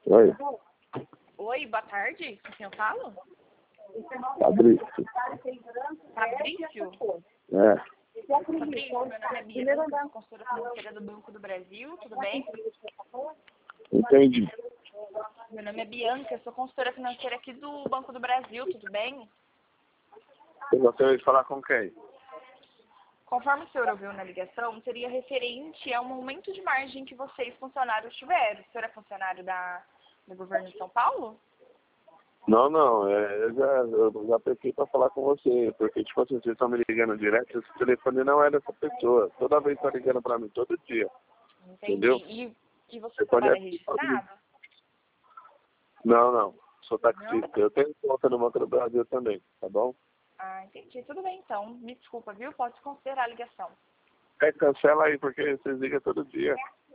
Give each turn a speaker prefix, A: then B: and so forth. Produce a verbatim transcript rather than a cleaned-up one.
A: Oi.
B: Oi, boa tarde. Com quem eu falo?
A: Fabrício.
B: Fabrício?
A: É.
B: Fabrício, meu nome é Bianca, sou consultora financeira do Banco do Brasil, tudo bem?
A: Entendi.
B: Meu nome é Bianca, sou consultora financeira aqui do Banco do Brasil, tudo bem?
A: Você gostaria de falar com quem?
B: Conforme o senhor ouviu na ligação, seria referente ao aumento de margem que vocês, funcionários, tiveram. O senhor é funcionário da, do governo de São Paulo?
A: Não, não, é, eu já, eu já pensei pra falar com você, porque, tipo assim, vocês estão me ligando direto, esse telefone não é dessa pessoa. Toda vez tá ligando pra mim, todo dia.
B: Entendi.
A: Entendeu?
B: E, e você
A: Você pode...
B: trabalha registrado?
A: Não, não, sou
B: Não?
A: taxista. Eu tenho conta no Banco do Brasil também, tá bom?
B: Ah, entendi. Tudo bem, então. Me desculpa, viu? Pode considerar a ligação.
A: É, cancela aí, porque vocês ligam todo dia.